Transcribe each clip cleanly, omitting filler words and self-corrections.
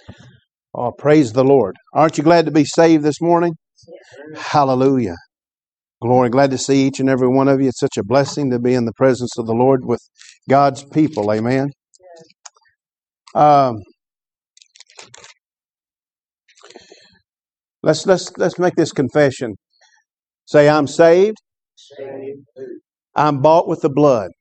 Oh, praise the Lord. Aren't you glad to be saved this morning? Hallelujah. Glory. Glad to see each and every one of you. It's such a blessing to be in the presence of the Lord with God's people. Amen. Um, let's make this confession. Say, I'm saved. I'm bought with the blood.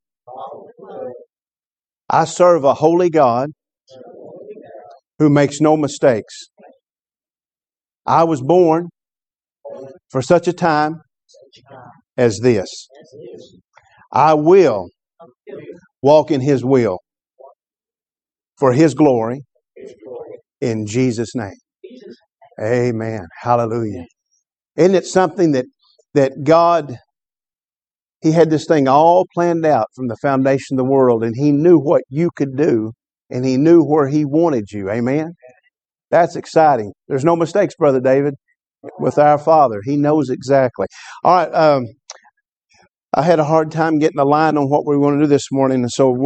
I serve a holy God who makes no mistakes. I was born for such a time as this. I will walk in His will for His glory in Jesus' name. Amen. Hallelujah. Isn't it something that God, He had this thing all planned out from the foundation of the world, and He knew what you could do, and He knew where He wanted you. Amen. That's exciting. There's no mistakes, Brother David, with our Father. He knows exactly. All right. I had a hard time getting a line on what we want to do this morning, and so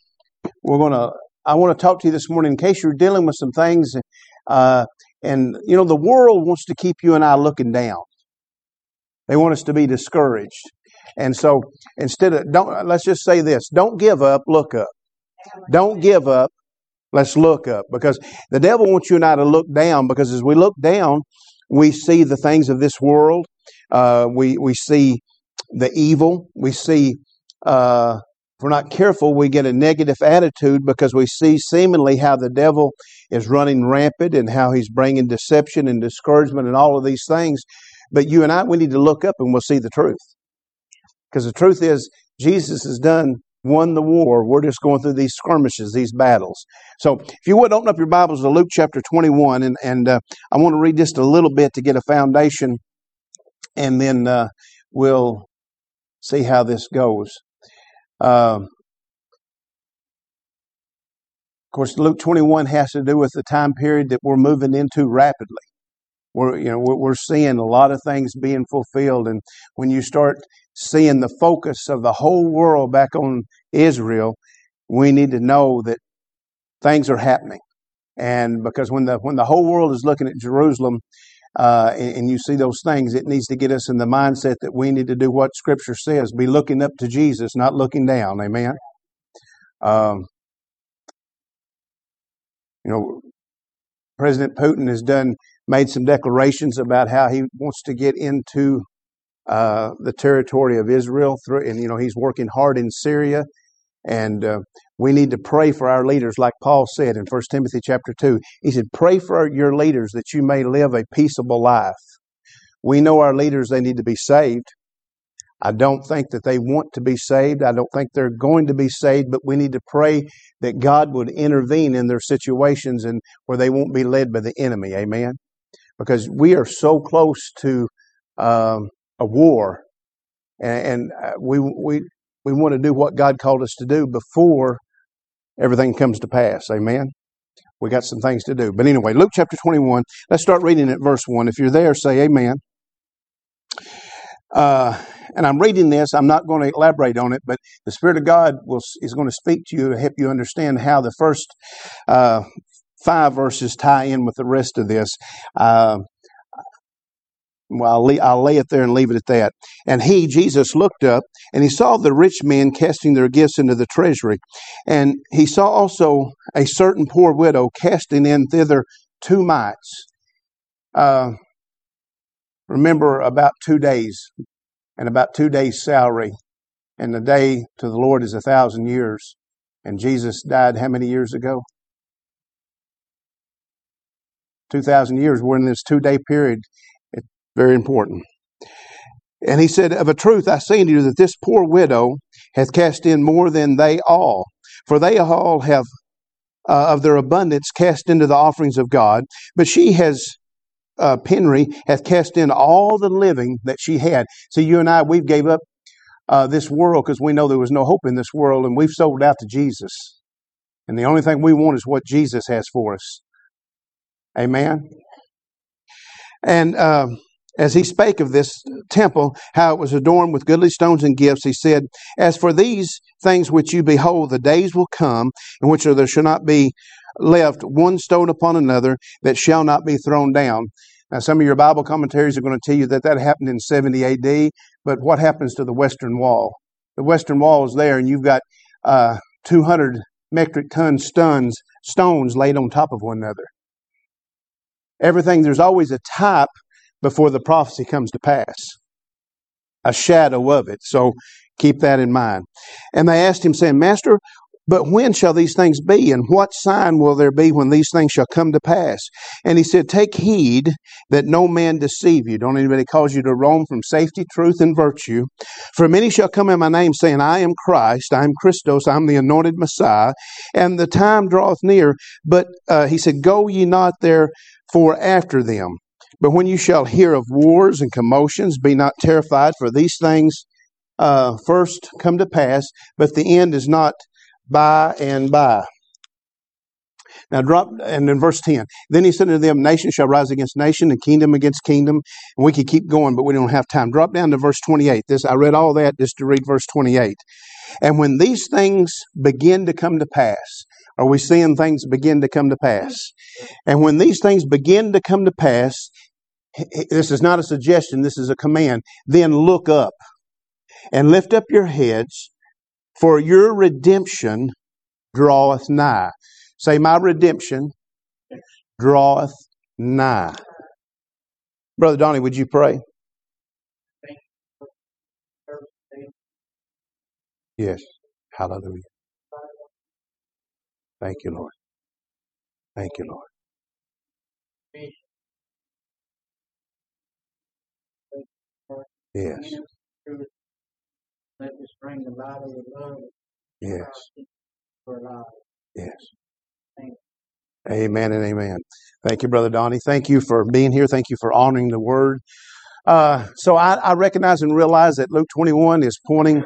I want to talk to you this morning in case you're dealing with some things, and you know the world wants to keep you and I looking down. They want us to be discouraged, and so let's just say this: don't give up, look up. Don't give up. Let's look up, because the devil wants you and I to look down, because as we look down, we see the things of this world. We see the evil. We see, if we're not careful, we get a negative attitude because we see seemingly how the devil is running rampant and how he's bringing deception and discouragement and all of these things. But you and I, we need to look up and we'll see the truth. Because the truth is, Jesus has won the war. We're just going through these skirmishes, these battles. So if you would open up your Bibles to Luke chapter 21, and I want to read just a little bit to get a foundation, and then we'll see how this goes. Of course, Luke 21 has to do with the time period that we're moving into rapidly. We're seeing a lot of things being fulfilled, and when you start seeing the focus of the whole world back on Israel, we need to know that things are happening. And because when the whole world is looking at Jerusalem, and you see those things, it needs to get us in the mindset that we need to do what Scripture says: be looking up to Jesus, not looking down. Amen. President Putin has made some declarations about how he wants to get into the territory of Israel, and he's working hard in Syria, and we need to pray for our leaders, like Paul said in 1 Timothy chapter 2. He said, pray for your leaders that you may live a peaceable life. We know our leaders, they need to be saved. I don't think that they want to be saved. I don't think they're going to be saved, but we need to pray that God would intervene in their situations and where they won't be led by the enemy. Amen. Because we are so close to a war, and we want to do what God called us to do before everything comes to pass. Amen. We got some things to do. But anyway, Luke chapter 21, let's start reading at verse 1. If you're there, say amen. And I'm reading this. I'm not going to elaborate on it, but the Spirit of God is going to speak to you to help you understand how the first 5 verses tie in with the rest of this. I'll lay it there and leave it at that. And he, Jesus, looked up, and he saw the rich men casting their gifts into the treasury. And he saw also a certain poor widow casting in thither 2 mites. Remember, about 2 days, and about 2 days' salary. And a day to the Lord is 1,000 years. And Jesus died how many years ago? 2,000 years. We're in this 2-day period. It's very important. And he said, of a truth I say unto you that this poor widow hath cast in more than they all. For they all have of their abundance cast into the offerings of God. But she has, penury, hath cast in all the living that she had. So you and I, we've gave up this world because we know there was no hope in this world, and we've sold out to Jesus. And the only thing we want is what Jesus has for us. Amen. And as he spake of this temple, how it was adorned with goodly stones and gifts, he said, as for these things which you behold, the days will come in which there shall not be left one stone upon another that shall not be thrown down. Now, some of your Bible commentaries are going to tell you that happened in 70 AD, but what happens to the Western Wall? The Western Wall is there, and you've got 200 metric ton stones laid on top of one another. Everything, there's always a type before the prophecy comes to pass, a shadow of it. So keep that in mind. And they asked him, saying, Master, but when shall these things be? And what sign will there be when these things shall come to pass? And he said, take heed that no man deceive you. Don't anybody cause you to roam from safety, truth, and virtue. For many shall come in my name, saying, I am Christ, I am Christos, I am the anointed Messiah, and the time draweth near. But he said, go ye not therefore after them. But when you shall hear of wars and commotions, be not terrified, for these things first come to pass, but the end is not by and by. Now and in verse 10, then he said unto them, nation shall rise against nation, and kingdom against kingdom. And we could keep going, but we don't have time. Drop down to verse 28. I read all that just to read verse 28. And when these things begin to come to pass, are we seeing things begin to come to pass? And when these things begin to come to pass, this is not a suggestion, this is a command. Then look up and lift up your heads, for your redemption draweth nigh. Say, my redemption draweth nigh. Brother Donnie, would you pray? Yes. Hallelujah. Thank you, Lord. Thank you, Lord. Yes. Let us bring the light of the love. Yes. Yes. Amen and amen. Thank you, Brother Donnie. Thank you for being here. Thank you for honoring the word. So I recognize and realize that Luke 21 is pointing,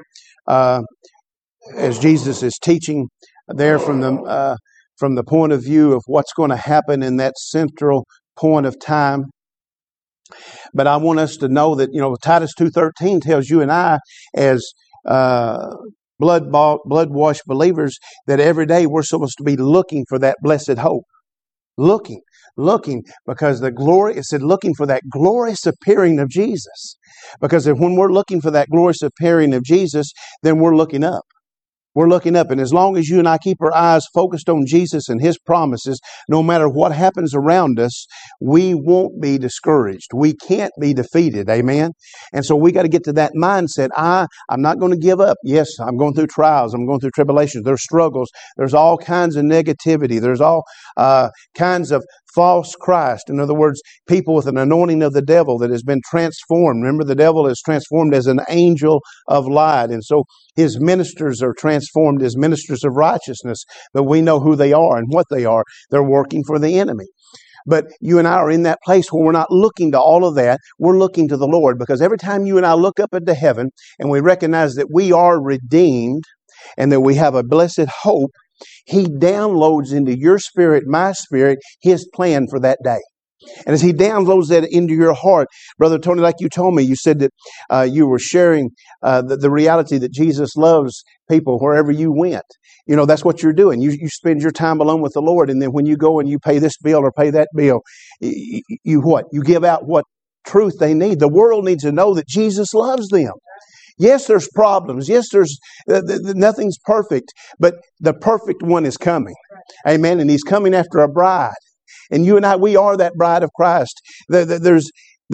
as Jesus is teaching there from the point of view of what's going to happen in that central point of time. But I want us to know that, Titus 2:13 tells you and I, as blood-washed believers, that every day we're supposed to be looking for that blessed hope. Looking, because it said looking for that glorious appearing of Jesus. Because when we're looking for that glorious appearing of Jesus, then we're looking up. We're looking up, and as long as you and I keep our eyes focused on Jesus and His promises, no matter what happens around us, we won't be discouraged. We can't be defeated. Amen? And so we got to get to that mindset. I'm not going to give up. Yes, I'm going through trials. I'm going through tribulations. There's struggles. There's all kinds of negativity. There's all kinds of false Christ. In other words, people with an anointing of the devil that has been transformed. Remember, the devil is transformed as an angel of light. And so his ministers are transformed as ministers of righteousness. But we know who they are and what they are. They're working for the enemy. But you and I are in that place where we're not looking to all of that. We're looking to the Lord. Because every time you and I look up into heaven and we recognize that we are redeemed and that we have a blessed hope, He downloads into your spirit, my spirit, His plan for that day. And as He downloads that into your heart, Brother Tony, like you told me, you said that you were sharing the reality that Jesus loves people wherever you went. That's what you're doing. You spend your time alone with the Lord, and then when you go and you pay this bill or pay that bill, you what? You give out what truth they need. The world needs to know that Jesus loves them. Yes, there's problems. Yes, there's nothing's perfect, but the perfect one is coming. Amen. And He's coming after a bride. And you and I, we are that bride of Christ. There's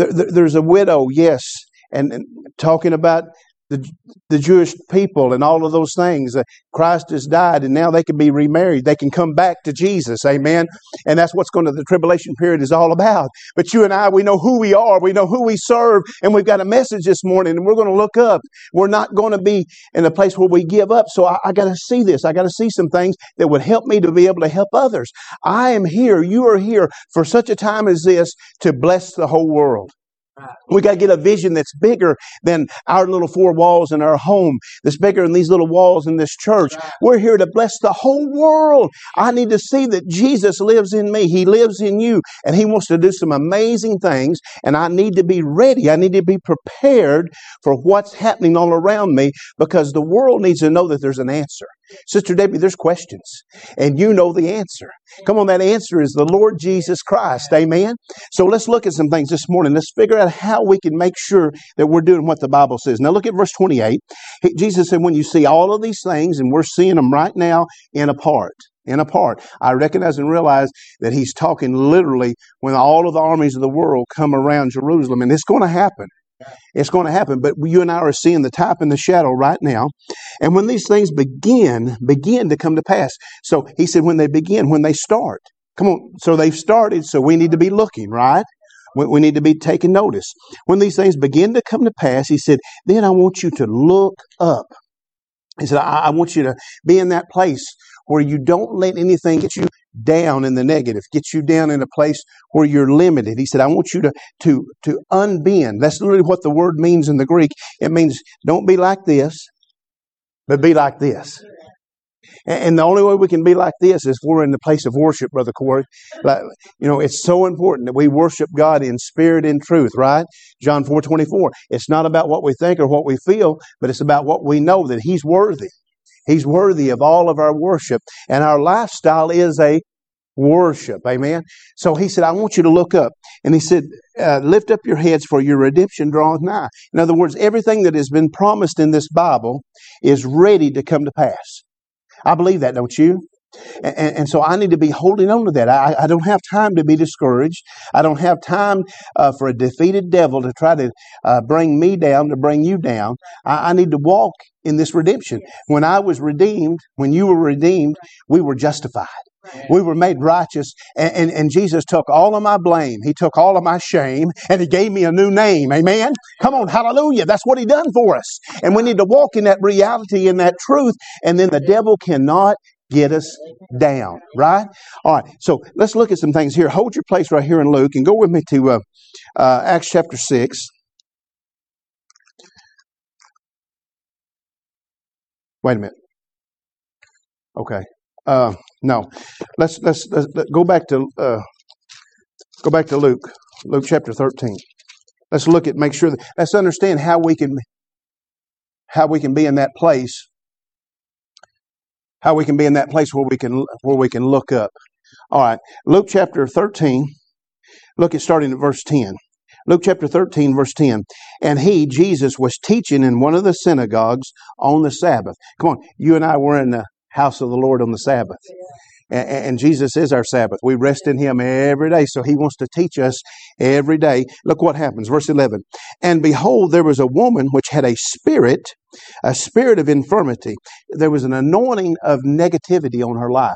a widow, yes, and talking about the Jewish people and all of those things. Christ has died, and now they can be remarried. They can come back to Jesus. Amen. And that's what the tribulation period is all about. But you and I, we know who we are. We know who we serve. And we've got a message this morning, and we're going to look up. We're not going to be in a place where we give up. So I got to see this. I got to see some things that would help me to be able to help others. I am here. You are here for such a time as this to bless the whole world. We got to get a vision that's bigger than our little four walls in our home, that's bigger than these little walls in this church. We're here to bless the whole world. I need to see that Jesus lives in me. He lives in you, and He wants to do some amazing things, and I need to be ready. I need to be prepared for what's happening all around me, because the world needs to know that there's an answer. Sister Debbie, there's questions, and you know the answer. Come on, that answer is the Lord Jesus Christ. Amen? So let's look at some things this morning. Let's figure out how we can make sure that we're doing what the Bible says. Now look at verse 28. Jesus said, when you see all of these things, and we're seeing them right now in a part. I recognize and realize that He's talking literally when all of the armies of the world come around Jerusalem, and it's going to happen. It's going to happen, but you and I are seeing the type and the shadow right now. And when these things begin to come to pass. So He said when they start. Come on, so they've started, so we need to be looking, right? We need to be taking notice. When these things begin to come to pass, He said, then I want you to look up. He said, I want you to be in that place where you don't let anything get you down in the negative, get you down in a place where you're limited. He said, I want you to unbend. That's literally what the word means in the Greek. It means don't be like this, but be like this. And the only way we can be like this is if we're in the place of worship, Brother Corey. Like, it's so important that we worship God in spirit and truth, right? John 4:24. It's not about what we think or what we feel, but it's about what we know, that He's worthy. He's worthy of all of our worship. And our lifestyle is a worship. Amen. So He said, I want you to look up. And He said, lift up your heads, for your redemption draweth nigh. In other words, everything that has been promised in this Bible is ready to come to pass. I believe that, don't you? And so I need to be holding on to that. I don't have time to be discouraged. I don't have time for a defeated devil to try to bring me down, to bring you down. I need to walk in this redemption. When I was redeemed, when you were redeemed, we were justified. We were made righteous, and Jesus took all of my blame. He took all of my shame, and He gave me a new name. Amen? Come on, hallelujah. That's what He done for us. And we need to walk in that reality, in that truth, and then the devil cannot get us down, right? All right, so let's look at some things here. Hold your place right here in Luke, and go with me to Acts chapter 6. Wait a minute. Okay. No. Let's go back to Luke chapter 13. Let's look at, make sure that, let's understand how we can be in that place. How we can be in that place where we can look up. All right, Luke chapter 13. Look at starting at verse 10. Luke chapter 13, verse 10. And He, Jesus, was teaching in one of the synagogues on the Sabbath. Come on, you and I were in the house of the Lord on the Sabbath. And Jesus is our Sabbath. We rest in Him every day. So He wants to teach us every day. Look what happens. Verse 11. And behold, there was a woman which had a spirit of infirmity. There was an anointing of negativity on her life.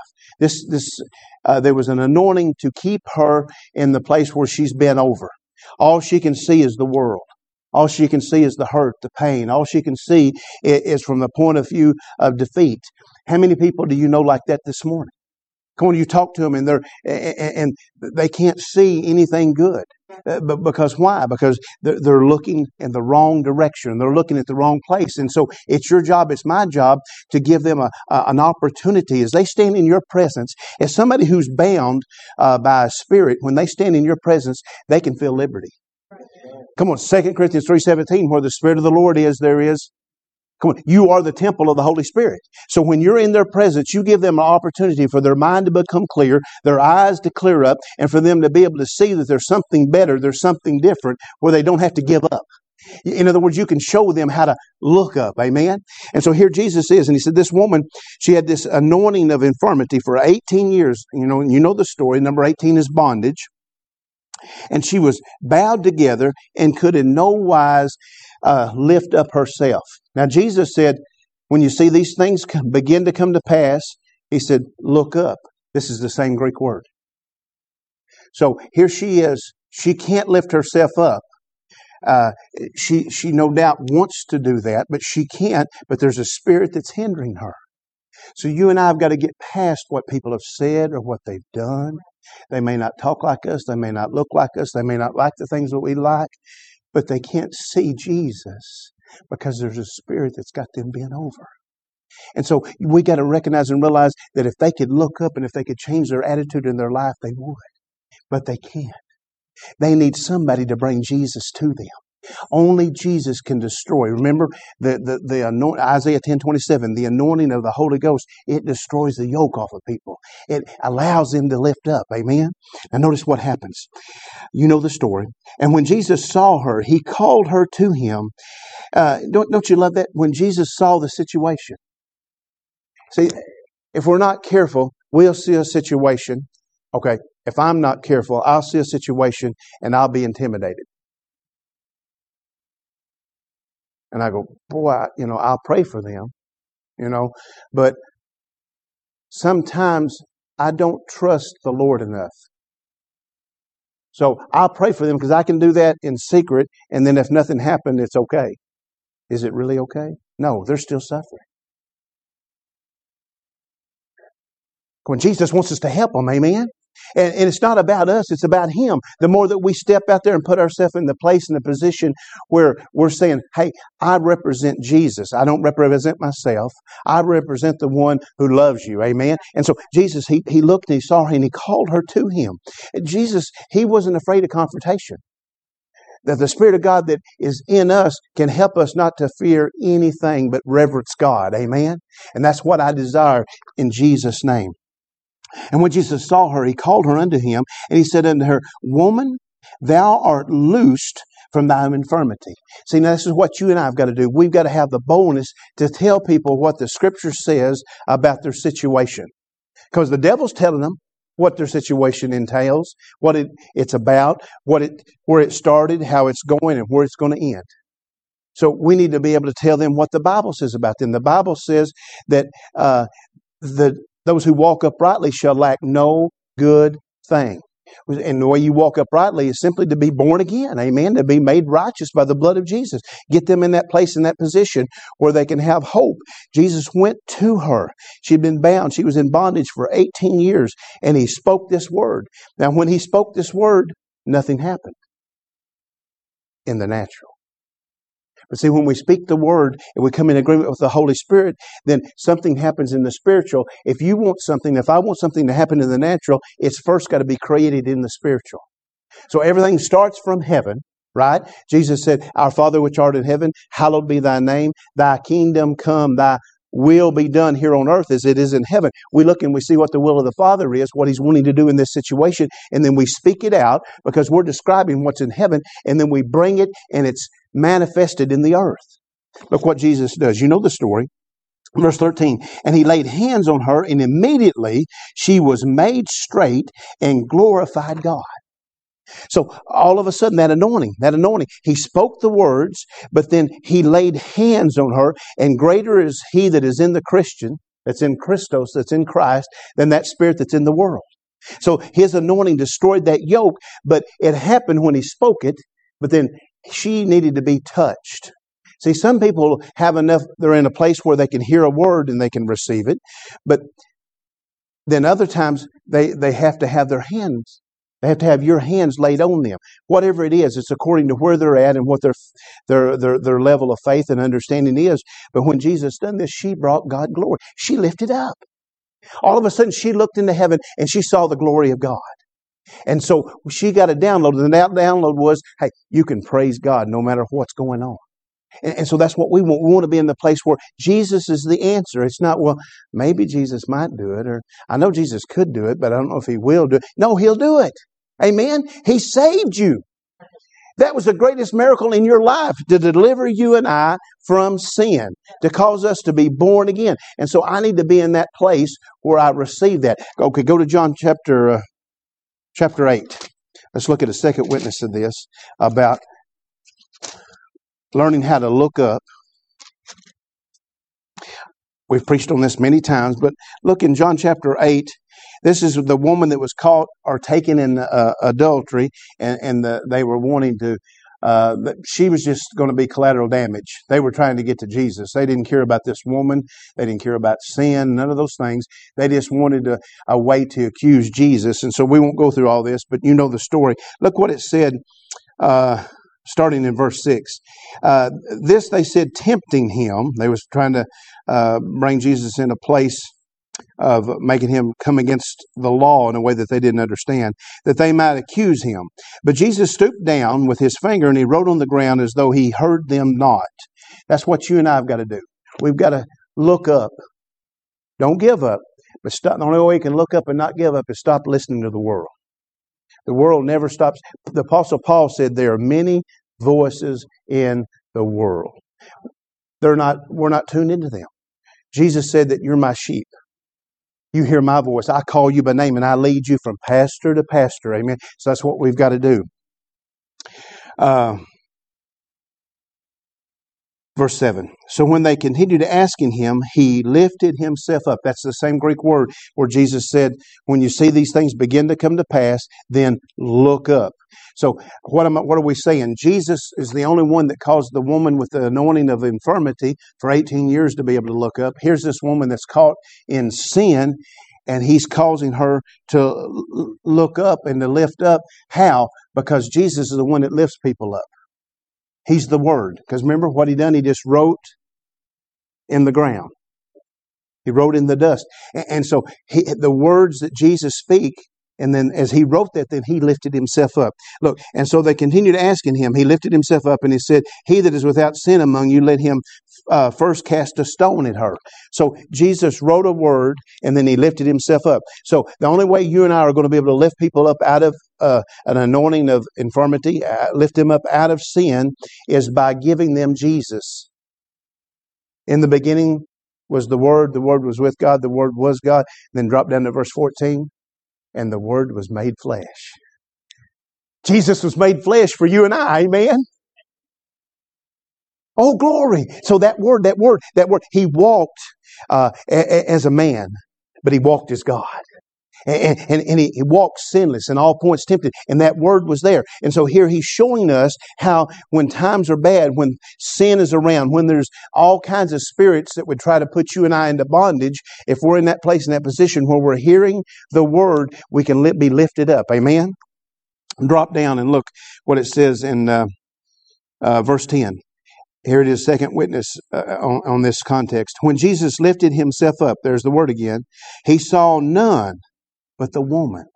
There was an anointing to keep her in the place where she's been over. All she can see is the world. All she can see is the hurt, the pain. All she can see is from the point of view of defeat. How many people do you know like that this morning? Come on, you talk to them and they can't see anything good. But because why? Because they're looking in the wrong direction. They're looking at the wrong place. And so it's your job, it's my job to give them an opportunity as they stand in your presence. As somebody who's bound by a spirit, when they stand in your presence, they can feel liberty. Come on, 2 Corinthians 3:17, where the Spirit of the Lord is, there is. Come on, you are the temple of the Holy Spirit. So when you're in their presence, you give them an opportunity for their mind to become clear, their eyes to clear up, and for them to be able to see that there's something better, there's something different, where they don't have to give up. In other words, you can show them how to look up. Amen? And so here Jesus is, and He said this woman, she had this anointing of infirmity for 18 years. You know the story. Number 18 is bondage. And she was bowed together and could in no wise lift up herself. Now, Jesus said, when you see these things begin to come to pass, He said, look up. This is the same Greek word. So here she is. She can't lift herself up. She no doubt wants to do that, but she can't. But there's a spirit that's hindering her. So you and I have got to get past what people have said or what they've done. They may not talk like us. They may not look like us. They may not like the things that we like. But they can't see Jesus because there's a spirit that's got them bent over. And so we got to recognize and realize that if they could look up and if they could change their attitude in their life, they would. But they can't. They need somebody to bring Jesus to them. Only Jesus can destroy. Remember the Isaiah 10:27, the anointing of the Holy Ghost, it destroys the yoke off of people. It allows them to lift up. Amen? Now notice what happens. You know the story. And when Jesus saw her, he called her to him. Don't you love that? When Jesus saw the situation. See, if we're not careful, we'll see a situation. Okay, if I'm not careful, I'll see a situation and I'll be intimidated. And I go, boy, I'll pray for them, but sometimes I don't trust the Lord enough. So I'll pray for them because I can do that in secret. And then if nothing happened, it's okay. Is it really okay? No, they're still suffering. When Jesus wants us to help them, amen? And it's not about us, it's about Him. The more that we step out there and put ourselves in the place and the position where we're saying, hey, I represent Jesus. I don't represent myself. I represent the one who loves you. Amen. And so Jesus, he looked and he saw her and he called her to him. And Jesus, he wasn't afraid of confrontation. That the Spirit of God that is in us can help us not to fear anything but reverence God. Amen. And that's what I desire in Jesus' name. And when Jesus saw her, he called her unto him, and he said unto her, Woman, thou art loosed from thy infirmity. See, now this is what you and I have got to do. We've got to have the boldness to tell people what the Scripture says about their situation. Because the devil's telling them what their situation entails, what it's about, where it started, how it's going, and where it's going to end. So we need to be able to tell them what the Bible says about them. The Bible says that those who walk uprightly shall lack no good thing. And the way you walk uprightly is simply to be born again. Amen. To be made righteous by the blood of Jesus. Get them in that place, in that position where they can have hope. Jesus went to her. She'd been bound. She was in bondage for 18 years. And he spoke this word. Now, when he spoke this word, nothing happened in the natural. But see, when we speak the word and we come in agreement with the Holy Spirit, then something happens in the spiritual. If I want something to happen in the natural, it's first got to be created in the spiritual. So everything starts from heaven, right? Jesus said, Our Father which art in heaven, hallowed be thy name. Thy kingdom come, thy will be done here on earth as it is in heaven. We look and we see what the will of the Father is, what He's wanting to do in this situation, and then we speak it out because we're describing what's in heaven, and then we bring it and it's manifested in the earth. Look what Jesus does. You know the story. Verse 13, and he laid hands on her, and immediately she was made straight and glorified God. So all of a sudden that anointing, he spoke the words, but then he laid hands on her, and greater is he that is in the Christian, that's in Christos, that's in Christ, than that spirit that's in the world. So his anointing destroyed that yoke, but it happened when he spoke it, but then she needed to be touched. See, some people have enough, they're in a place where they can hear a word and they can receive it, but then other times they have to have their hands. They have to have your hands laid on them. Whatever it is, it's according to where they're at and what their level of faith and understanding is. But when Jesus done this, she brought God glory. She lifted up. All of a sudden, she looked into heaven and she saw the glory of God. And so she got a download, and that download was, hey, you can praise God no matter what's going on. And so that's what we want. We want to be in the place where Jesus is the answer. It's not, well, maybe Jesus might do it, or I know Jesus could do it, but I don't know if He will do it. No, He'll do it. Amen? He saved you. That was the greatest miracle in your life, to deliver you and I from sin, to cause us to be born again. And so I need to be in that place where I receive that. Okay, go to John chapter 8. Let's look at a second witness of this, about learning how to look up. We've preached on this many times, but look in John chapter 8. This is the woman that was caught or taken in adultery, and they were wanting to She was just going to be collateral damage. They were trying to get to Jesus. They didn't care about this woman. They didn't care about sin, none of those things. They just wanted a way to accuse Jesus. And so we won't go through all this, but you know the story. Look what it said, starting in verse 6. This they said, tempting him. They was trying to bring Jesus in a place of making him come against the law in a way that they didn't understand, that they might accuse him. But Jesus stooped down with his finger and he wrote on the ground as though he heard them not. That's what you and I have got to do. We've got to look up. Don't give up. But stop. The only way you can look up and not give up is stop listening to the world. The world never stops. The Apostle Paul said there are many voices in the world. We're not tuned into them. Jesus said that you're my sheep. You hear my voice. I call you by name and I lead you from pastor to pastor. Amen. So that's what we've got to do. Verse 7. So when they continued asking him, he lifted himself up. That's the same Greek word where Jesus said, when you see these things begin to come to pass, then look up. So what are we saying? Jesus is the only one that caused the woman with the anointing of infirmity for 18 years to be able to look up. Here's this woman that's caught in sin, and he's causing her to look up and to lift up. How? Because Jesus is the one that lifts people up. He's the Word. Because remember what he done? He just wrote in the ground. He wrote in the dust. And so the words that Jesus speak, and then as he wrote that, then he lifted himself up. Look, and so they continued asking him. He lifted himself up and he said, he that is without sin among you, let him first cast a stone at her. So Jesus wrote a word and then he lifted himself up. So the only way you and I are going to be able to lift people up out of an anointing of infirmity, lift them up out of sin, is by giving them Jesus. In the beginning was the Word was with God, the Word was God. Then drop down to verse 14. And the Word was made flesh. Jesus was made flesh for you and I. Amen. Oh, glory. So that word, he walked as a man, but he walked as God. And he walked sinless and all points tempted. And that word was there. And so here he's showing us how when times are bad, when sin is around, when there's all kinds of spirits that would try to put you and I into bondage, if we're in that place, in that position where we're hearing the word, we can be lifted up. Amen? Drop down and look what it says in verse 10. Here it is, second witness on this context. When Jesus lifted himself up, there's the word again, he saw none but the woman.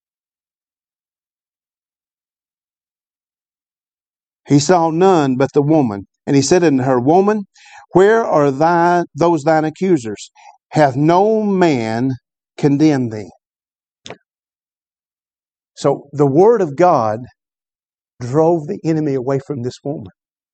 He saw none but the woman. And he said unto her, Woman, where are those thine accusers? Hath no man condemned thee? So the word of God drove the enemy away from this woman.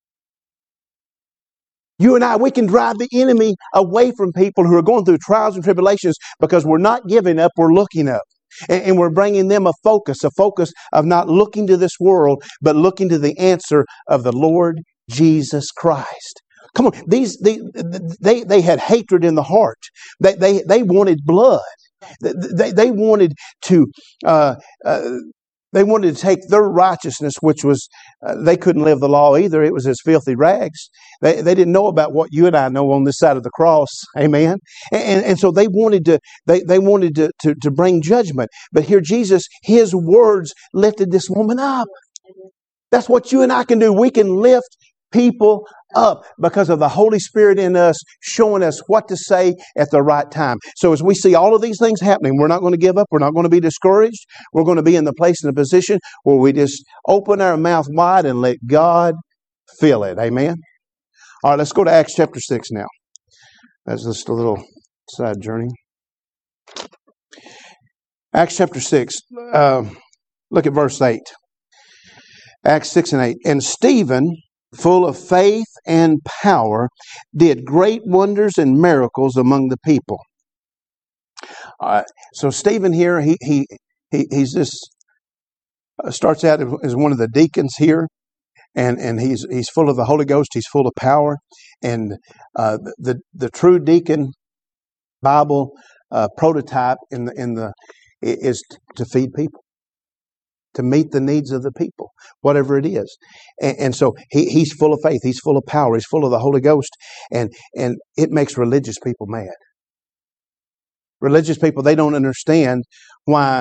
You and I, we can drive the enemy away from people who are going through trials and tribulations because we're not giving up, we're looking up. And we're bringing them a focus of not looking to this world, but looking to the answer of the Lord Jesus Christ. Come on, they had hatred in the heart. They wanted blood. They wanted to take their righteousness, which was they couldn't live the law either. It was as filthy rags. They didn't know about what you and I know on this side of the cross. Amen. And so they wanted to bring judgment. But here Jesus, his words lifted this woman up. That's what you and I can do. We can lift people up because of the Holy Spirit in us showing us what to say at the right time. So as we see all of these things happening, we're not going to give up. We're not going to be discouraged. We're going to be in the place and the position where we just open our mouth wide and let God fill it. Amen. All right, let's go to Acts chapter 6 now. That's just a little side journey. Acts chapter 6. Look at verse 8. Acts 6 and 8. And Stephen, full of faith and power, did great wonders and miracles among the people. So Stephen here, he's this starts out as one of the deacons here, and he's full of the Holy Ghost. He's full of power, and the true deacon Bible prototype is to feed people, to meet the needs of the people, whatever it is. And so he's full of faith. He's full of power. He's full of the Holy Ghost. And it makes religious people mad. Religious people, they don't understand why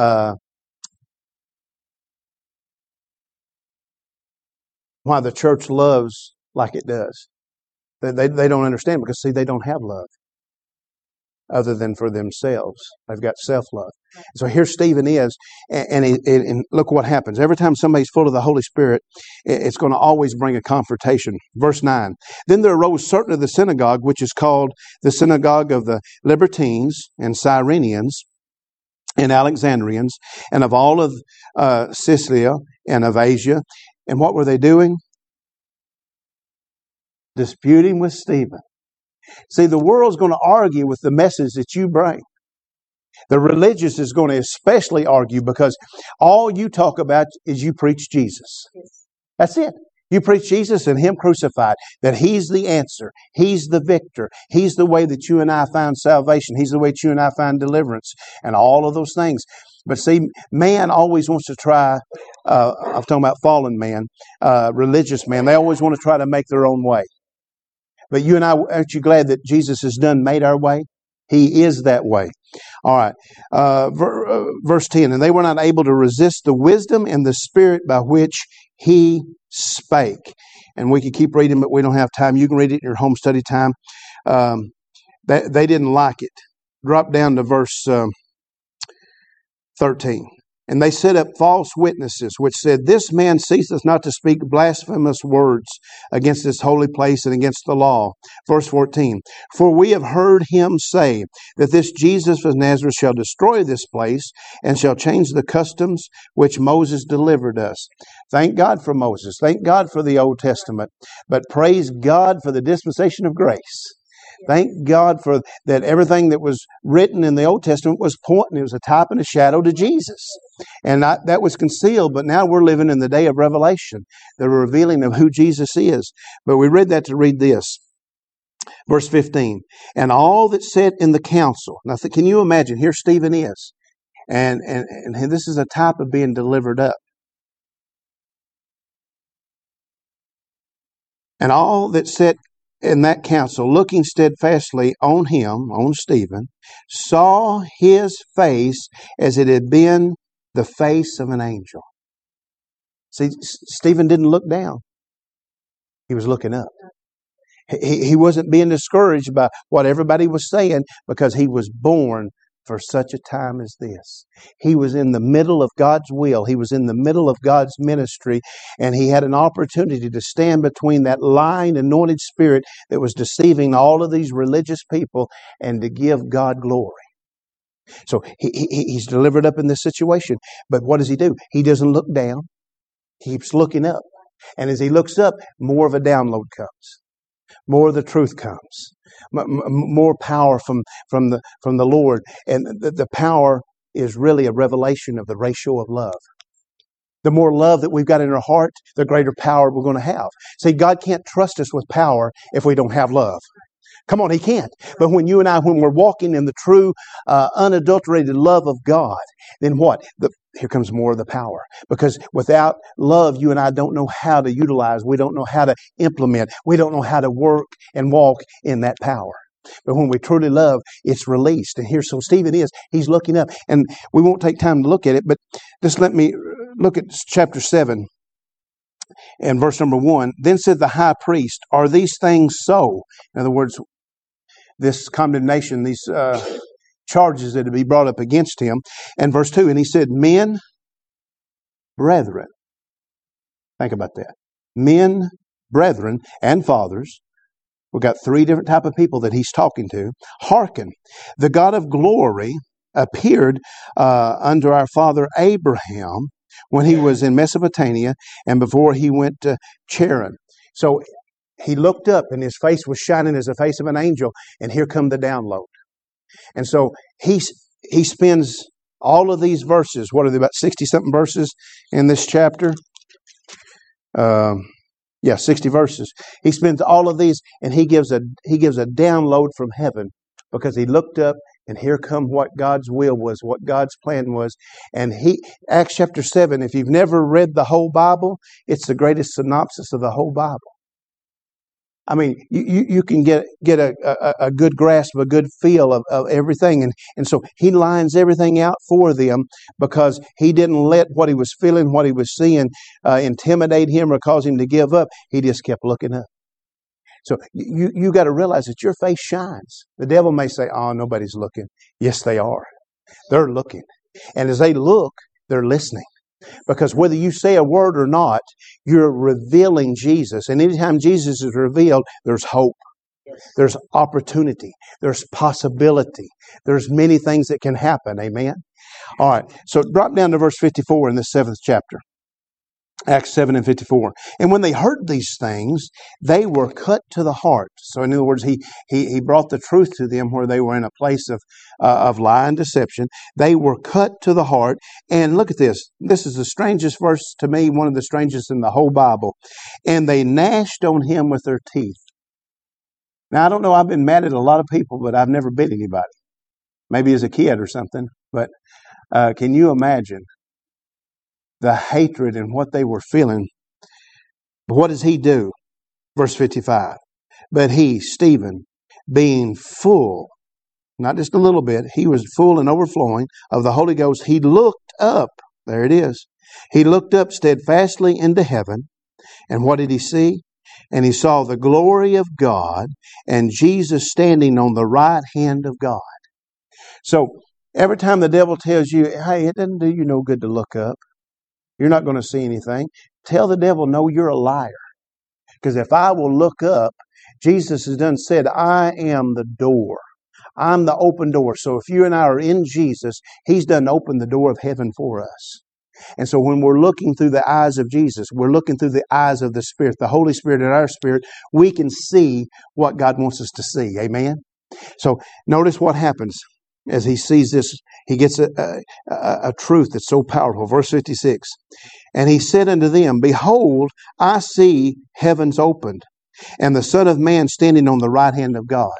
the church loves like it does. They don't understand because, see, they don't have love other than for themselves. They've got self-love. So here Stephen is, and look what happens. Every time somebody's full of the Holy Spirit, it's going to always bring a confrontation. Verse 9, then there arose certain of the synagogue, which is called the synagogue of the Libertines and Cyrenians and Alexandrians, and of all of Cilicia and of Asia. And what were they doing? Disputing with Stephen. See, the world's going to argue with the message that you bring. The religious is going to especially argue because all you talk about is you preach Jesus. That's it. You preach Jesus and Him crucified, that He's the answer. He's the victor. He's the way that you and I find salvation. He's the way that you and I find deliverance and all of those things. But see, man always wants to try, I'm talking about fallen man, religious man, they always want to try to make their own way. But you and I, aren't you glad that Jesus has made our way? He is that way. All right. Verse 10, and they were not able to resist the wisdom and the spirit by which He spake. And we could keep reading, but we don't have time. You can read it in your home study time. They didn't like it. Drop down to verse 13. And they set up false witnesses, which said, this man ceaseth not to speak blasphemous words against this holy place and against the law. Verse 14. For we have heard him say that this Jesus of Nazareth shall destroy this place and shall change the customs which Moses delivered us. Thank God for Moses. Thank God for the Old Testament. But praise God for the dispensation of grace. Thank God for that everything that was written in the Old Testament was pointing. It was a type and a shadow to Jesus. And that was concealed, but now we're living in the day of revelation, the revealing of who Jesus is. But we read that to read this. Verse 15. And all that sat in the council. Now, can you imagine? Here Stephen is. And this is a type of being delivered up. And all that sat in that council, looking steadfastly on him, on Stephen, saw his face as it had been the face of an angel. See, Stephen didn't look down. He was looking up. He wasn't being discouraged by what everybody was saying because he was born for such a time as this. He was in the middle of God's will. He was in the middle of God's ministry, and he had an opportunity to stand between that lying, anointed spirit that was deceiving all of these religious people and to give God glory. So he's delivered up in this situation. But what does he do? He doesn't look down. He keeps looking up. And as he looks up, more of a download comes. More of the truth comes. More power from the Lord. And the power is really a revelation of the ratio of love. The more love that we've got in our heart, the greater power we're going to have. See, God can't trust us with power if we don't have love. Come on, He can't. But when you and I, when we're walking in the true, unadulterated love of God, then what? Here comes more of the power. Because without love, you and I don't know how to utilize. We don't know how to implement. We don't know how to work and walk in that power. But when we truly love, it's released. And here, so Stephen is. He's looking up. And we won't take time to look at it, but just let me look at chapter 7. And verse number 1, then said the high priest, are these things so? In other words, this condemnation, these charges that to be brought up against him. And verse 2, and he said, men, brethren. Think about that. Men, brethren, and fathers. We've got three different type of people that he's talking to. Hearken, the God of glory appeared unto our father Abraham when he was in Mesopotamia and before he went to Charan. So he looked up and his face was shining as the face of an angel, and here come the download. And so he spends all of these verses, what are they, about 60-something verses in this chapter? 60 verses. He spends all of these and he gives a download from heaven because he looked up And here come what God's will was, what God's plan was. And Acts chapter 7, if you've never read the whole Bible, it's the greatest synopsis of the whole Bible. I mean, you can get a good grasp, a good feel of everything. And so he lines everything out for them because he didn't let what he was feeling, what he was seeing, intimidate him or cause him to give up. He just kept looking up. So you got to realize that your face shines. The devil may say, oh, nobody's looking. Yes, they are. They're looking. And as they look, they're listening. Because whether you say a word or not, you're revealing Jesus. And anytime Jesus is revealed, there's hope. There's opportunity. There's possibility. There's many things that can happen. Amen? All right. So drop down to verse 54 in the 7th chapter. Acts 7 and 54. And when they heard these things, they were cut to the heart. So in other words, he brought the truth to them where they were in a place of lie and deception. They were cut to the heart. And look at this. This is the strangest verse to me, one of the strangest in the whole Bible. And they gnashed on him with their teeth. Now, I don't know, I've been mad at a lot of people, but I've never bit anybody. Maybe as a kid or something. But can you imagine the hatred and what they were feeling? But what does he do? Verse 55. But he, Stephen, being full, not just a little bit, he was full and overflowing of the Holy Ghost. He looked up. There it is. He looked up steadfastly into heaven. And what did he see? And he saw the glory of God and Jesus standing on the right hand of God. So every time the devil tells you, hey, it doesn't do you no good to look up, you're not going to see anything, tell the devil, no, you're a liar. Because if I will look up, Jesus has done said, I am the door. I'm the open door. So if you and I are in Jesus, he's done opened the door of heaven for us. And so when we're looking through the eyes of Jesus, we're looking through the eyes of the Spirit, the Holy Spirit in our spirit, we can see what God wants us to see. Amen? So notice what happens as he sees this. He gets a truth that's so powerful. Verse 56. And he said unto them, behold, I see heavens opened, and the Son of Man standing on the right hand of God.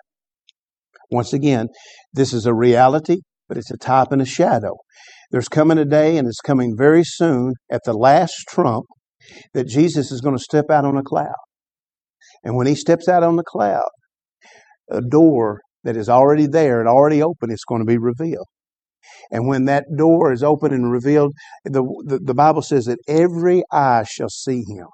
Once again, this is a reality, but it's a type and a shadow. There's coming a day, and it's coming very soon at the last trump, that Jesus is going to step out on a cloud. And when he steps out on the cloud, a door that is already there and already open is going to be revealed. And when that door is open and revealed, the Bible says that every eye shall see him.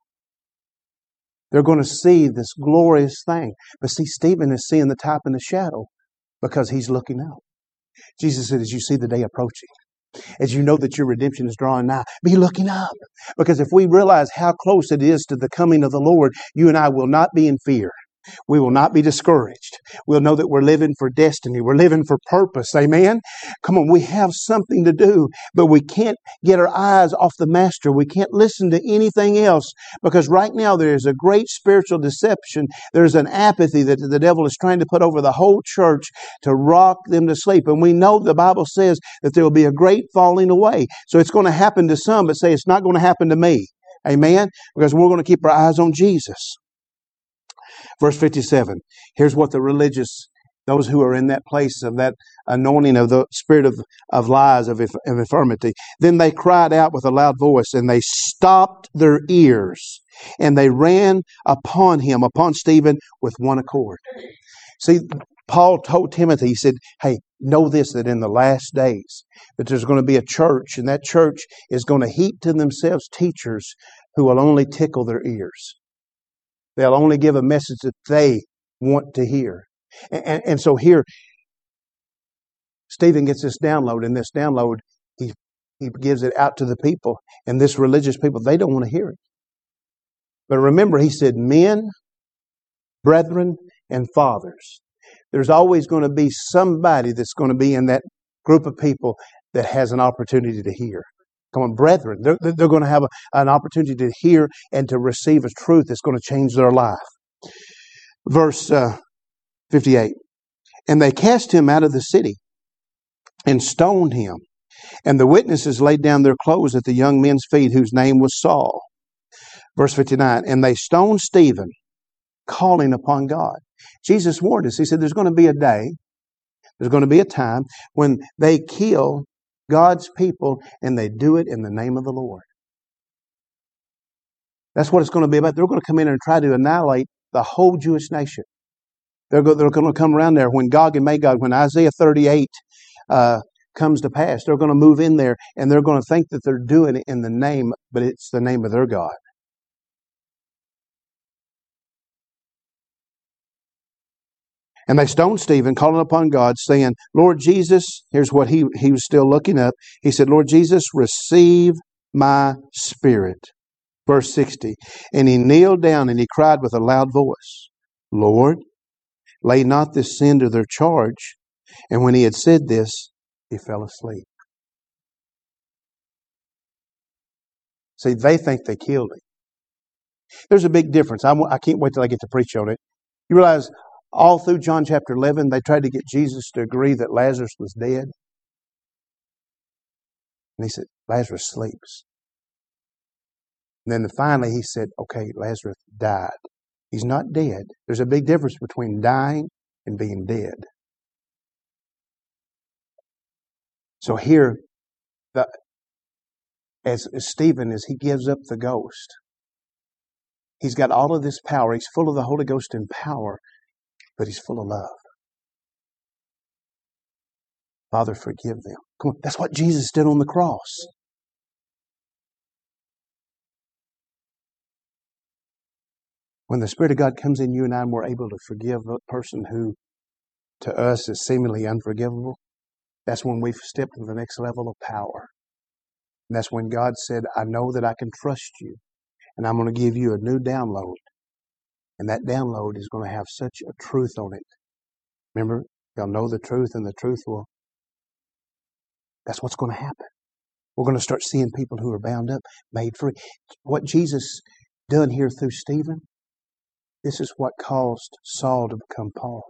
They're going to see this glorious thing. But see, Stephen is seeing the type and the shadow because he's looking up. Jesus said, as you see the day approaching, as you know that your redemption is drawing nigh, be looking up. Because if we realize how close it is to the coming of the Lord, you and I will not be in fear. We will not be discouraged. We'll know that we're living for destiny. We're living for purpose. Amen? Come on, we have something to do, but we can't get our eyes off the Master. We can't listen to anything else because right now there is a great spiritual deception. There's an apathy that the devil is trying to put over the whole church to rock them to sleep. And we know the Bible says that there will be a great falling away. So it's going to happen to some, but say it's not going to happen to me. Amen? Because we're going to keep our eyes on Jesus. Verse 57, here's what the religious, those who are in that place of that anointing of the spirit of lies, of infirmity, then they cried out with a loud voice, and they stopped their ears, and they ran upon him, upon Stephen, with one accord. See, Paul told Timothy, he said, hey, know this, that in the last days, that there's going to be a church, and that church is going to heap to themselves teachers who will only tickle their ears. They'll only give a message that they want to hear. And so here, Stephen gets this download, and this download, he gives it out to the people. And this religious people, they don't want to hear it. But remember, he said, men, brethren, and fathers. There's always going to be somebody that's going to be in that group of people that has an opportunity to hear. Come on, brethren. They're going to have an opportunity to hear and to receive a truth that's going to change their life. Verse 58. And they cast him out of the city and stoned him. And the witnesses laid down their clothes at the young men's feet, whose name was Saul. Verse 59. And they stoned Stephen, calling upon God. Jesus warned us. He said there's going to be a day There's going to be a time when they kill God's people and they do it in the name of the Lord. That's what it's going to be about. They're going to come in and try to annihilate the whole Jewish nation. They're going to come around there when Gog and Magog, when Isaiah 38 comes to pass. They're going to move in there and they're going to think that they're doing it in the name, but it's the name of their God. And they stoned Stephen, calling upon God, saying, Lord Jesus, here's what he was still looking up. He said, Lord Jesus, receive my spirit. Verse 60. And he kneeled down and he cried with a loud voice, Lord, lay not this sin to their charge. And when he had said this, he fell asleep. See, they think they killed him. There's a big difference. I can't wait till I get to preach on it. You realize all through John chapter 11, they tried to get Jesus to agree that Lazarus was dead. And he said, Lazarus sleeps. And then finally he said, okay, Lazarus died. He's not dead. There's a big difference between dying and being dead. So here, as Stephen, as he gives up the ghost, he's got all of this power. He's full of the Holy Ghost and power, but he's full of love. Father, forgive them. Come on, that's what Jesus did on the cross. When the Spirit of God comes in you and I, and we're able to forgive a person who to us is seemingly unforgivable, that's when we've stepped to the next level of power. And that's when God said, I know that I can trust you, and I'm going to give you a new download. And that download is going to have such a truth on it. Remember, you'll know the truth, and the truth will. That's what's going to happen. We're going to start seeing people who are bound up, made free. What Jesus done here through Stephen, this is what caused Saul to become Paul.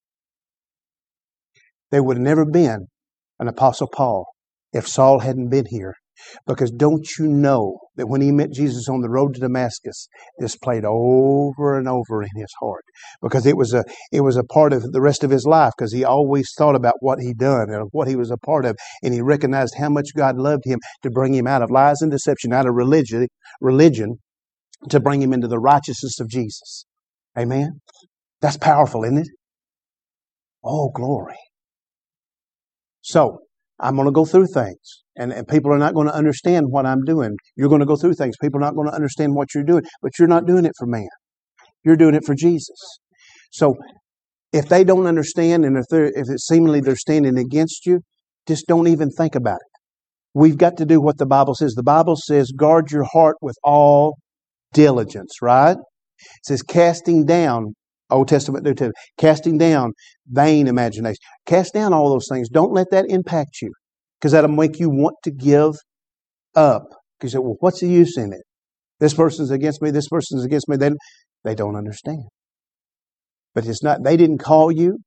There would have never been an Apostle Paul if Saul hadn't been here. Because don't you know that when he met Jesus on the road to Damascus, this played over and over in his heart. Because it was a part of the rest of his life, because he always thought about what he'd done and what he was a part of. And he recognized how much God loved him to bring him out of lies and deception, out of religion, to bring him into the righteousness of Jesus. Amen? That's powerful, isn't it? Oh, glory. So, I'm going to go through things. And people are not going to understand what I'm doing. You're going to go through things. People are not going to understand what you're doing. But you're not doing it for man. You're doing it for Jesus. So, if they don't understand, and if it's seemingly they're standing against you, just don't even think about it. We've got to do what the Bible says. The Bible says, guard your heart with all diligence, right? It says, casting down, Old Testament, New Testament, casting down vain imagination. Cast down all those things. Don't let that impact you, because that'll make you want to give up. Because you say, well, what's the use in it? This person's against me, this person's against me. They don't understand. But it's not, they didn't call you.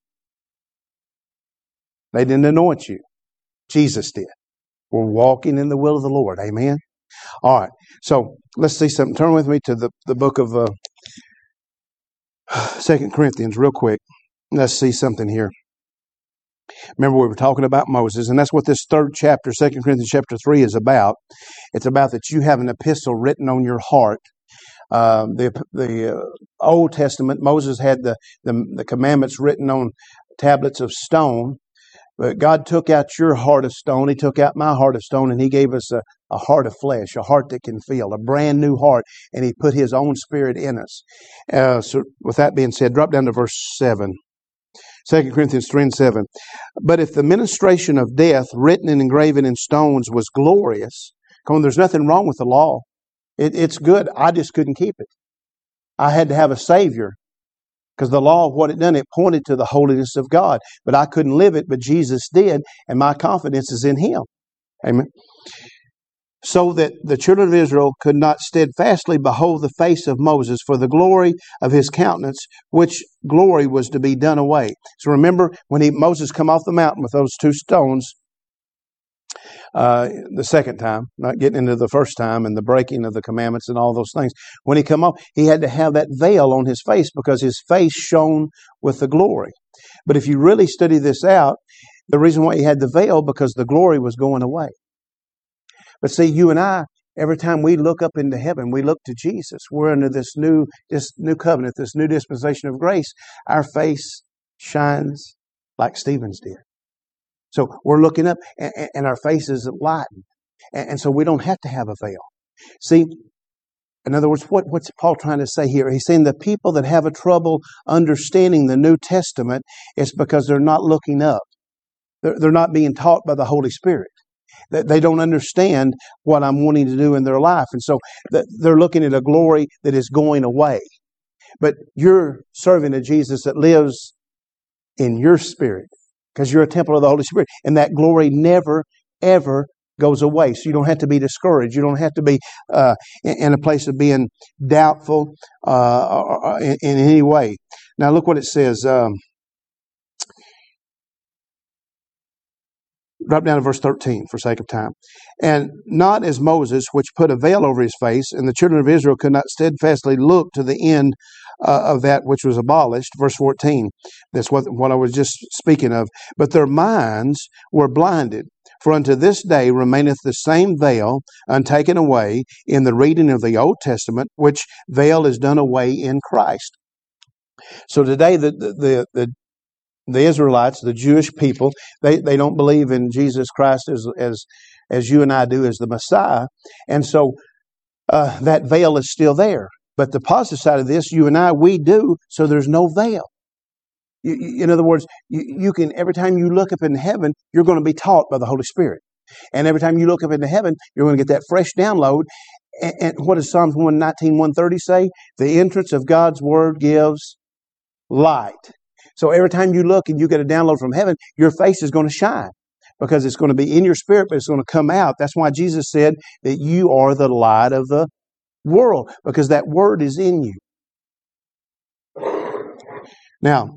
They didn't anoint you. Jesus did. We're walking in the will of the Lord. Amen? All right. So, let's see something. Turn with me to the book of 2 Corinthians real quick. Let's see something here. Remember, we were talking about Moses, and that's what this third chapter, 2 Corinthians chapter 3, is about. It's about that you have an epistle written on your heart. The Old Testament, Moses had the commandments written on tablets of stone. But God took out your heart of stone. He took out my heart of stone, and He gave us a heart of flesh, a heart that can feel, a brand new heart, and He put His own Spirit in us. So with that being said, drop down to verse 7. 2 Corinthians 3 and 7. But if the ministration of death, written and engraven in stones, was glorious, come on, there's nothing wrong with the law. It's good. I just couldn't keep it. I had to have a Savior. Because the law, what it done, it pointed to the holiness of God. But I couldn't live it, but Jesus did, and my confidence is in Him. Amen. So that the children of Israel could not steadfastly behold the face of Moses for the glory of his countenance, which glory was to be done away. So remember, when Moses come off the mountain with those two stones, the second time, not getting into the first time and the breaking of the commandments and all those things. When he come up, he had to have that veil on his face because his face shone with the glory. But if you really study this out, the reason why he had the veil, because the glory was going away. But see, you and I, every time we look up into heaven, we look to Jesus. We're under this new covenant, this new dispensation of grace. Our face shines like Stephen's did. So we're looking up, and our faces lighten. And so we don't have to have a veil. See, in other words, what's Paul trying to say here? He's saying the people that have a trouble understanding the New Testament, it's because they're not looking up. They're not being taught by the Holy Spirit. They don't understand what I'm wanting to do in their life. And so they're looking at a glory that is going away. But you're serving a Jesus that lives in your spirit, because you're a temple of the Holy Spirit. And that glory never, ever goes away. So you don't have to be discouraged. You don't have to be in a place of being doubtful in any way. Now look what it says. Drop down to verse 13 for sake of time. And not as Moses, which put a veil over his face, and the children of Israel could not steadfastly look to the end of that which was abolished. Verse 14. That's what I was just speaking of. But their minds were blinded. For unto this day remaineth the same veil untaken away in the reading of the Old Testament, which veil is done away in Christ. So today the Israelites, the Jewish people, they don't believe in Jesus Christ as you and I do as the Messiah. And so that veil is still there. But the positive side of this, you and I, we do, so there's no veil. In other words, you can, every time you look up in heaven, you're going to be taught by the Holy Spirit. And every time you look up into heaven, you're going to get that fresh download. And what does Psalms 119, 130 say? The entrance of God's Word gives light. So every time you look and you get a download from heaven, your face is going to shine because it's going to be in your spirit, but it's going to come out. That's why Jesus said that you are the light of the world, because that Word is in you. Now,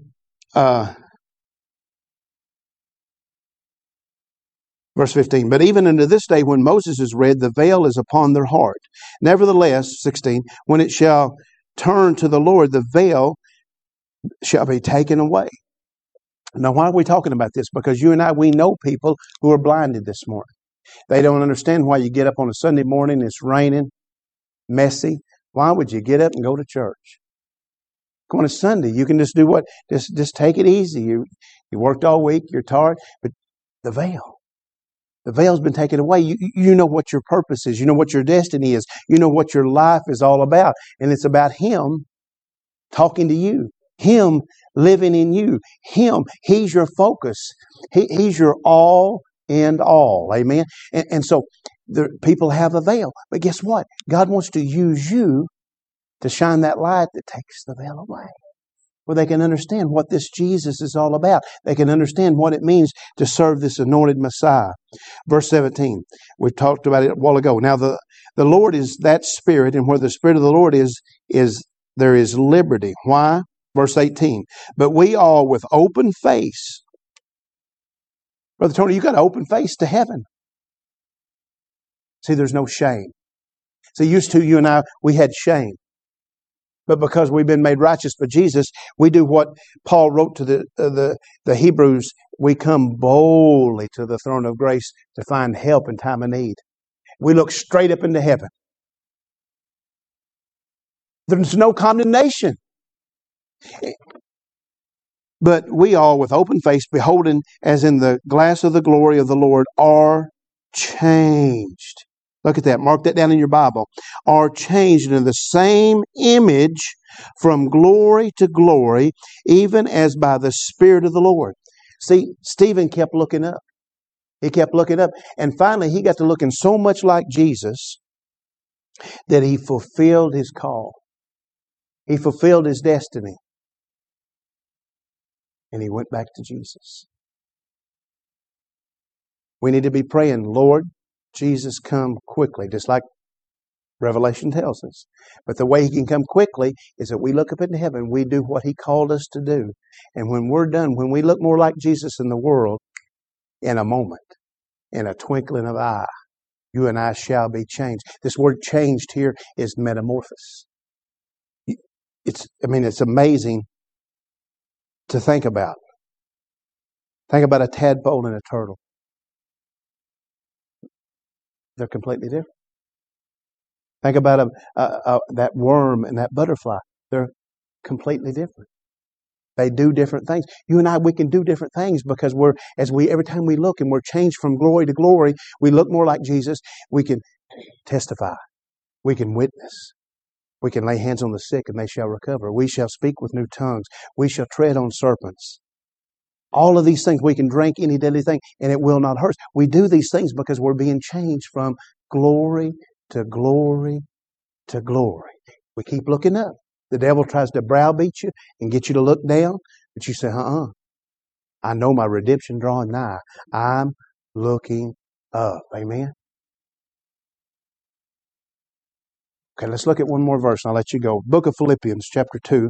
verse 15, but even unto this day when Moses is read, the veil is upon their heart. Nevertheless, 16, when it shall turn to the Lord, the veil shall be taken away. Now, why are we talking about this? Because you and I, we know people who are blinded this morning. They don't understand why you get up on a Sunday morning, it's raining, messy. Why would you get up and go to church? On a Sunday, you can just do what? Just take it easy. You worked all week, you're tired, but the veil's been taken away. You know what your purpose is. You know what your destiny is. You know what your life is all about. And it's about Him talking to you. Him living in you. Him. He's your focus. He's your all and all. Amen. And so people have a veil. But guess what? God wants to use you to shine that light that takes the veil away. Where they can understand what this Jesus is all about. They can understand what it means to serve this anointed Messiah. Verse 17. We talked about it a while ago. Now the Lord is that Spirit, and where the Spirit of the Lord is there is liberty. Why? Verse 18. But we all with open face. Brother Tony, you got an open face to heaven. See, there's no shame. See, used to you and I, we had shame. But because we've been made righteous by Jesus, we do what Paul wrote to the Hebrews. We come boldly to the throne of grace to find help in time of need. We look straight up into heaven. There's no condemnation. But we all with open face, beholding as in the glass of the glory of the Lord, are changed. Look at that. Mark that down in your Bible. Are changed into the same image from glory to glory, even as by the Spirit of the Lord. See, Stephen kept looking up. He kept looking up. And finally, he got to looking so much like Jesus that he fulfilled his call. He fulfilled his destiny. And he went back to Jesus. We need to be praying, Lord, Jesus, come quickly, just like Revelation tells us. But the way He can come quickly is that we look up into heaven, we do what He called us to do. And when we're done, when we look more like Jesus in the world, in a moment, in a twinkling of an eye, you and I shall be changed. This word changed here is metamorphosis. It's amazing to think about. Think about a tadpole and a turtle. They're completely different. Think about that worm and that butterfly. They're completely different. They do different things. You and I, we can do different things because every time we look and we're changed from glory to glory, we look more like Jesus. We can testify. We can witness. We can lay hands on the sick and they shall recover. We shall speak with new tongues. We shall tread on serpents. All of these things, we can drink any deadly thing and it will not hurt us. We do these things because we're being changed from glory to glory to glory. We keep looking up. The devil tries to browbeat you and get you to look down, but you say, I know my redemption drawing nigh. I'm looking up. Amen? Okay, let's look at one more verse and I'll let you go. Book of Philippians, chapter 2.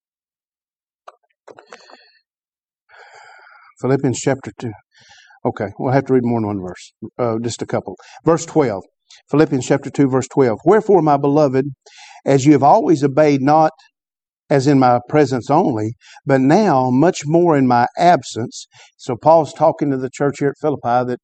Philippians chapter 2. Okay, we'll have to read more than one verse. Just a couple. Verse 12. Philippians chapter 2, verse 12. Wherefore, my beloved, as you have always obeyed, not as in my presence only, but now much more in my absence. So Paul's talking to the church here at Philippi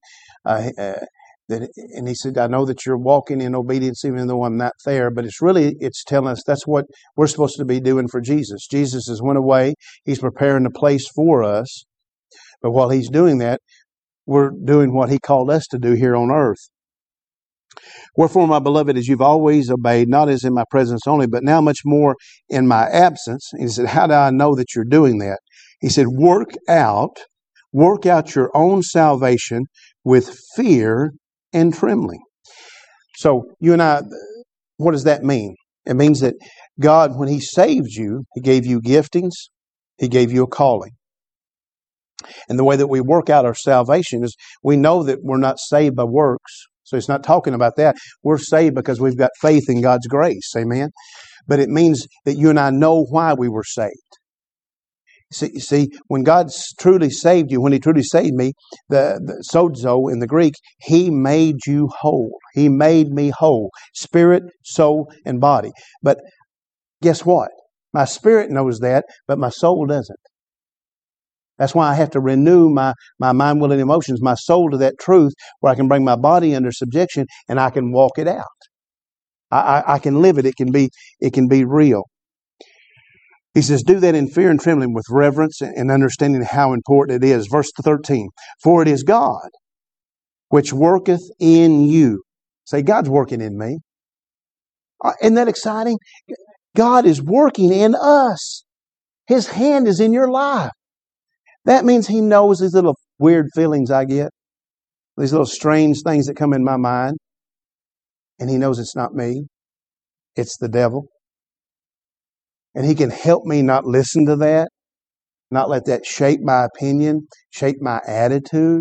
and he said, I know that you're walking in obedience even though I'm not there, but it's telling us that's what we're supposed to be doing for Jesus. Jesus has went away. He's preparing a place for us. But while He's doing that, we're doing what He called us to do here on earth. Wherefore, my beloved, as you've always obeyed, not as in my presence only, but now much more in my absence. He said, how do I know that you're doing that? He said, work out your own salvation with fear and trembling. So you and I, what does that mean? It means that God, when He saved you, He gave you giftings, He gave you a calling. And the way that we work out our salvation is we know that we're not saved by works. So it's not talking about that. We're saved because we've got faith in God's grace. Amen. But it means that you and I know why we were saved. See, when God truly saved you, when He truly saved me, the sozo in the Greek, He made you whole. He made me whole. Spirit, soul, and body. But guess what? My spirit knows that, but my soul doesn't. That's why I have to renew my mind, will, and emotions, my soul to that truth where I can bring my body under subjection and I can walk it out. I can live it. It can be real. He says, do that in fear and trembling with reverence and understanding how important it is. Verse 13, for it is God which worketh in you. Say, God's working in me. Isn't that exciting? God is working in us. His hand is in your life. That means He knows these little weird feelings I get, these little strange things that come in my mind. And He knows it's not me. It's the devil. And He can help me not listen to that, not let that shape my opinion, shape my attitude.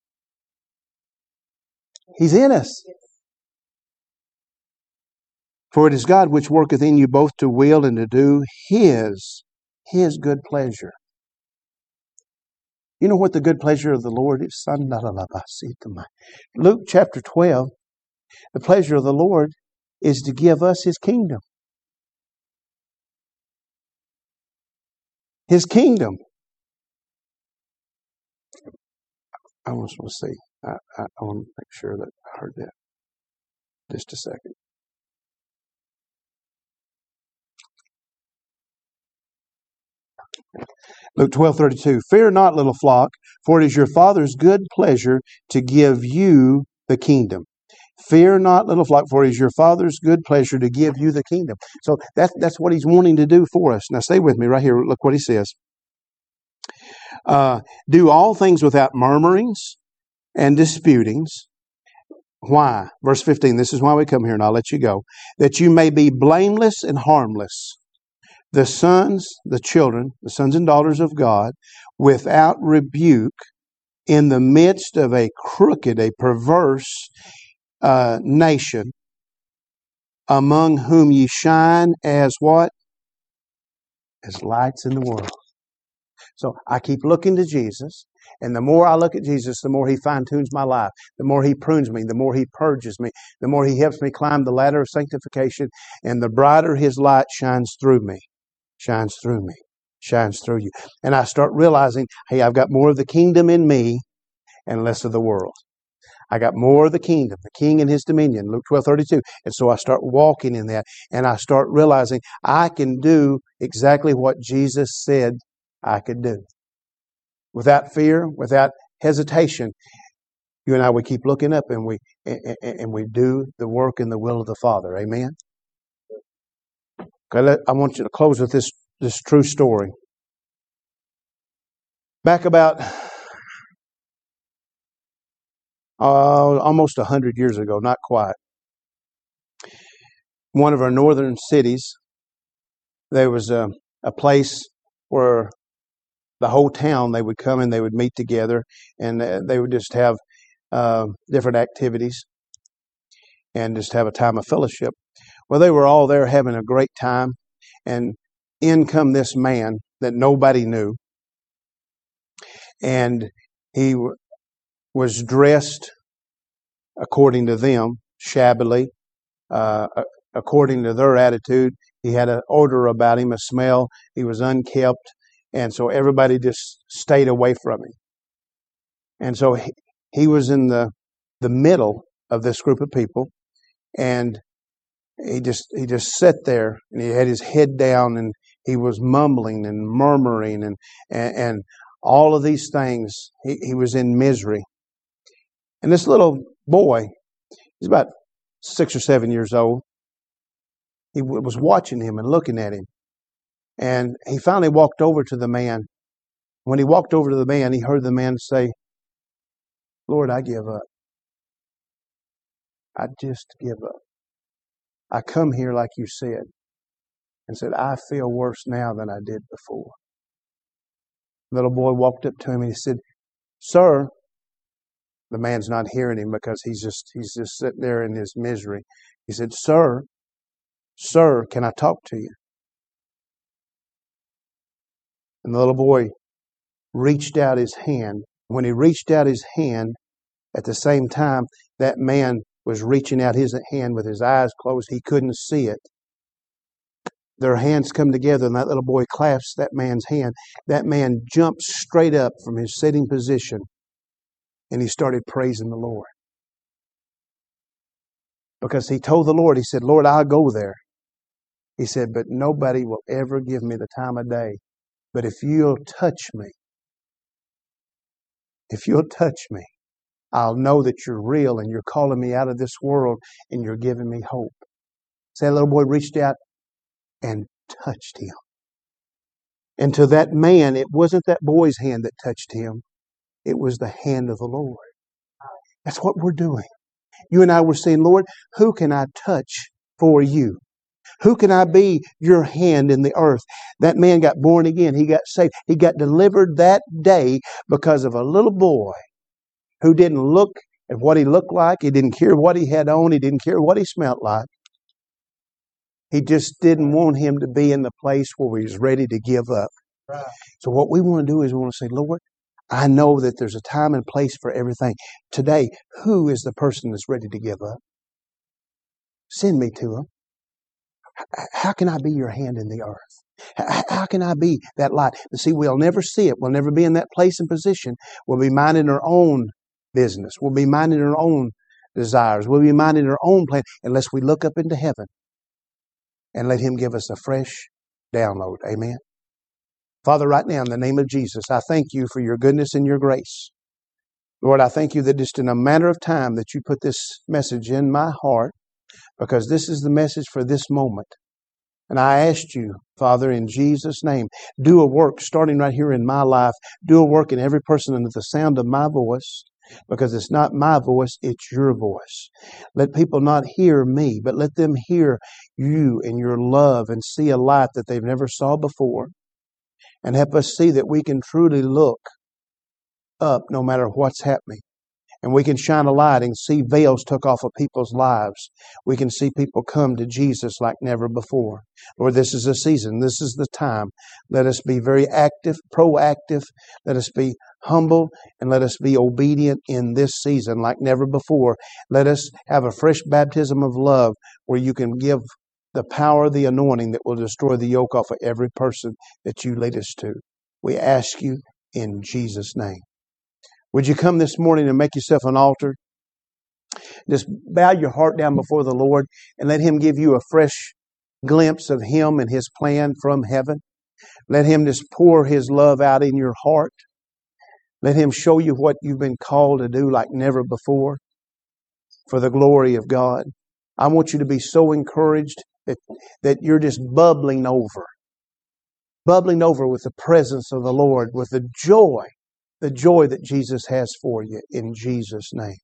He's in us. For it is God which worketh in you both to will and to do His good pleasure. You know what the good pleasure of the Lord is? Luke chapter 12, the pleasure of the Lord is to give us His kingdom. His kingdom. I want to see. I want to make sure that I heard that. Just a second. Luke 12:32. Fear not, little flock, for it is your Father's good pleasure to give you the kingdom. Fear not, little flock, for it is your Father's good pleasure to give you the kingdom. So that's what He's wanting to do for us. Now stay with me right here. Look what He says. Do all things without murmurings and disputings. Why? Verse 15. This is why we come here, and I'll let you go. That you may be blameless and harmless. The sons and daughters of God, without rebuke, in the midst of a crooked, a perverse nation, among whom ye shine as what? As lights in the world. So I keep looking to Jesus, And the more I look at Jesus, the more He fine-tunes my life, the more He prunes me, the more He purges me, the more He helps me climb the ladder of sanctification, and the brighter His light shines through me, shines through me, shines through you. And I start realizing, hey, I've got more of the kingdom in me and less of the world. I got more of the kingdom, the king and his dominion, Luke 12:32. And so I start walking in that, and I start realizing I can do exactly what Jesus said I could do. Without fear, without hesitation, you and I, we keep looking up and we do the work and the will of the Father. Amen? Okay, I want you to close with this true story. Back about almost 100 years ago, not quite, one of our northern cities, there was a place where the whole town, they would come and they would meet together, and they would just have different activities and just have a time of fellowship. Well, they were all there having a great time, and in come this man that nobody knew, and he was dressed according to them, shabbily, according to their attitude. He had an odor about him, a smell. He was unkempt. And so everybody just stayed away from him. And so he was in the middle of this group of people. And he just sat there, and he had his head down, and he was mumbling and murmuring and all of these things. He was in misery. And this little boy, he's about 6 or 7 years old. He was watching him and looking at him. And he finally walked over to the man. When he walked over to the man, he heard the man say, "Lord, I give up. I just give up. I come here like you said." And said, "I feel worse now than I did before." The little boy walked up to him and he said, "Sir," the man's not hearing him because he's just sitting there in his misery. He said, Sir, can I talk to you?" And the little boy reached out his hand. When he reached out his hand, at the same time, that man was reaching out his hand with his eyes closed. He couldn't see it. Their hands come together, and that little boy clasps that man's hand. That man jumped straight up from his sitting position, and he started praising the Lord. Because he told the Lord, he said, "Lord, I'll go there." He said, "But nobody will ever give me the time of day. But if you'll touch me, I'll know that you're real and you're calling me out of this world and you're giving me hope." So that little boy reached out and touched him. And to that man, it wasn't that boy's hand that touched him. It was the hand of the Lord. That's what we're doing. You and I were saying, "Lord, who can I touch for you? Who can I be your hand in the earth?" That man got born again. He got saved. He got delivered that day because of a little boy who didn't look at what he looked like. He didn't care what he had on. He didn't care what he smelled like. He just didn't want him to be in the place where he was ready to give up. Right. So what we want to do is we want to say, "Lord, I know that there's a time and place for everything. Today, who is the person that's ready to give up? Send me to him. How can I be your hand in the earth? How can I be that light?" And see, we'll never see it. We'll never be in that place and position. We'll be minding our own business. We'll be minding our own desires. We'll be minding our own plan unless we look up into heaven and let Him give us a fresh download. Amen. Father, right now in the name of Jesus, I thank you for your goodness and your grace. Lord, I thank you that just in a matter of time that you put this message in my heart, because this is the message for this moment. And I asked you, Father, in Jesus' name, do a work starting right here in my life. Do a work in every person under the sound of my voice, because it's not my voice, it's your voice. Let people not hear me, but let them hear you and your love and see a light that they've never saw before. And help us see that we can truly look up no matter what's happening. And we can shine a light and see veils took off of people's lives. We can see people come to Jesus like never before. Lord, this is a season. This is the time. Let us be very active, proactive. Let us be humble, and let us be obedient in this season like never before. Let us have a fresh baptism of love where you can give the power of the anointing that will destroy the yoke off of every person that you lead us to. We ask you in Jesus' name. Would you come this morning and make yourself an altar? Just bow your heart down before the Lord and let Him give you a fresh glimpse of Him and His plan from heaven. Let Him just pour His love out in your heart. Let Him show you what you've been called to do like never before for the glory of God. I want you to be so encouraged that you're just bubbling over with the presence of the Lord, with the joy that Jesus has for you in Jesus' name.